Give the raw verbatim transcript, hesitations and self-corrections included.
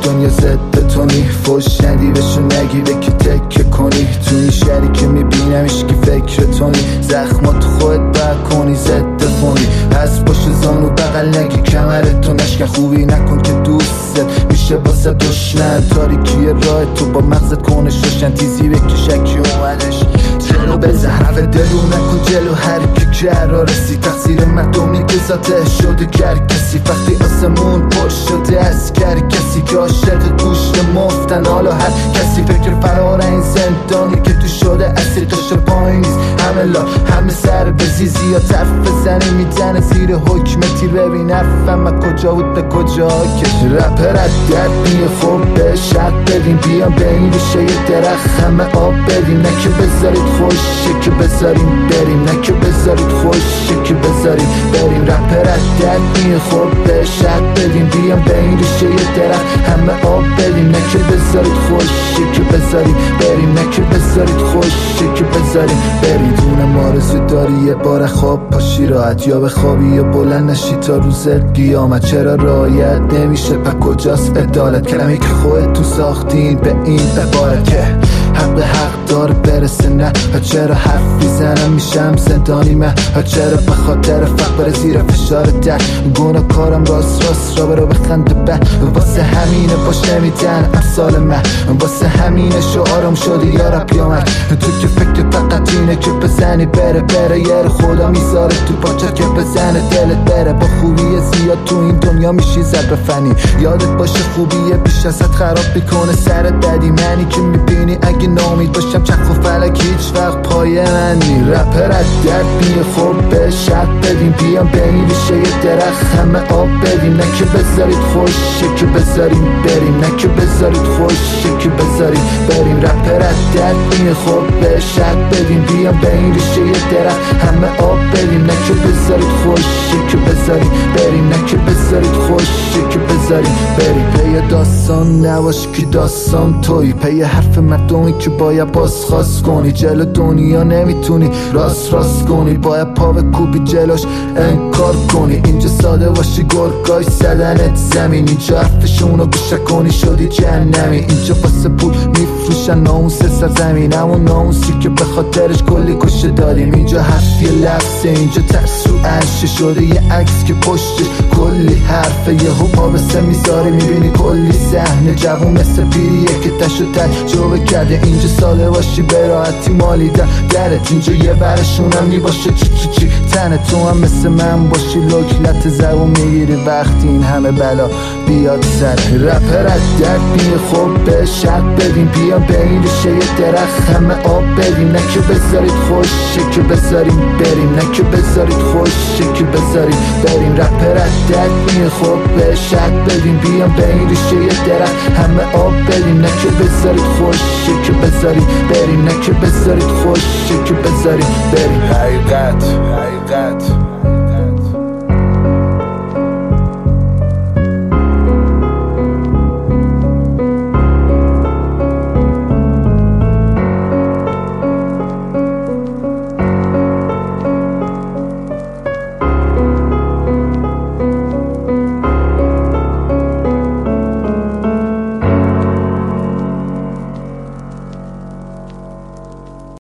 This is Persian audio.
دنیا ضد تونی، فوش ندی بهشون نگیره که تکه کنی. تو این شهری که میبینمش که فکر تونی، زخمات خودت باید کنی ضد فونی. از پشت زانو بغل نگی کمرتو نشکن، خوبی نکن که دوستت میشه واسه دشمن. تاریکی راه تو با مغزت کنش روشن، تیزی بکی شکی اومدش جلو بزن. حرف دلو نکن جلو هر کی که رسی، تقصیر مردمی که ذاته شده گر کسی. وقتی آسمون پر شده از گر کسی که عاشق گوشت مفتن، حالا هر کسی فکر فرار این زندانی که تو شده اسیر تاش پایین نیست. همه لا همه سر بزیزی یا طرف بزنی میزنه زیر حکم تیر. ببین نفهم کجا بود به کجا کش. رپر از درد میه خوب به شد بدیم، بیام به این ریشه یه درخت همه آب بدیم. نه که بذارید خوشه که بذاریم بریم، نه که بذارید خوشه که بذاریم بریم. رپر از درد میه خوب به شد بدیم، بیام به این ریشه یه درخت همه آب بدیم. نه که بذارید خوشه که بذاریم بریم، نه که بذارید خوشه که بذاریم بریم. دونه مارزو داری یه بار خواب پاشی راحت، یا به خوابی یا بلند نشی تا روزت قیامت. چرا رعایت نمیشه پا کجاست عدالت؟ کلمی که خودت تو ساختین به این عبارت که حق حق داره برسه نه. ها چرا حرف میزنم میشم زندانی من؟ ها چرا به خاطر فقر بره زیر فشار ده؟ گناه کارم راست راست را برو بخنده به. واسه همینه باش نمیدن امثال من، واسه همینه شعارم شدی یا رپ یا من. تو که فکر فقط اینه که بزنی بره بره، یه رو خدا میذاره تو پاچت که بزنه دلت بره. با خوبی زیاد تو این دنیا میشی زبر فنی، یادت باشه خوبیه بیش ازت خراب میکنه سرت بدی. منی که میبینی اگه نامید باشم چرخ و فلک هیچ وقت پای من نی. رپر از درد میه خوب به شد بدیم، بیام به این ریشه یه درخت همه آب بدیم. نه که بذارید خوشه که بذاریم بریم، نه که بذارید خوشه که بذاریم بریم. رپر از درد میه خوب به شد بدیم، بیام به این ریشه یه درخت همه آب بدیم. نه که بذارید خوشه که بذاریم بریم، نه که بذارید خوشه که بذاریم بریم. پی داستان نباش که داستان توی، پی حرف مردمی که باید بازخواست کنی. جلو دنیا نمیتونی راست راست کنی، باید پا به کوبی جلوش انکار کنی. اینجا ساده باشی گرگای زدنت زمین، اینجا حرفشونو گوشه کنی شدی جهنمی. اینجا واسه پول میفروشن ناموس سرزمین، همون ناموسی که به خاطرش کلی کشه دادیم. اینجا حرف یه لفظه، اینجا ترس و انشه شده یه عکس که پشتش کلی حرفه. یه هو پا به سه میذاری میبینی کلی صحنه. جوون مثل پیریه که تش و تجربه کرده. اینجا ساده باشی به راحتی مالی در درت، اینجا یه برشونم میباشه چی چی چی تنه. تو هم مثل من باشی لکلت زبون میگیری وقتی این همه بلا بیاد سر. رپر از درد میه خوب به شد بدیم، بیام به این ریشه یه درخت همه آب بدیم. نه که بذارید خوشه که بذاریم بریم، نه که بذارید خوشه که بذاریم بریم. رپر از درد میه خوب به شد بدیم، بیام به این ریشه یه درخت همه آب بدیم. نه که بذارید خوشه که بذاریم بریم، نه که بذارید خوشه که بذاریم بریم. حقیقت حقیقت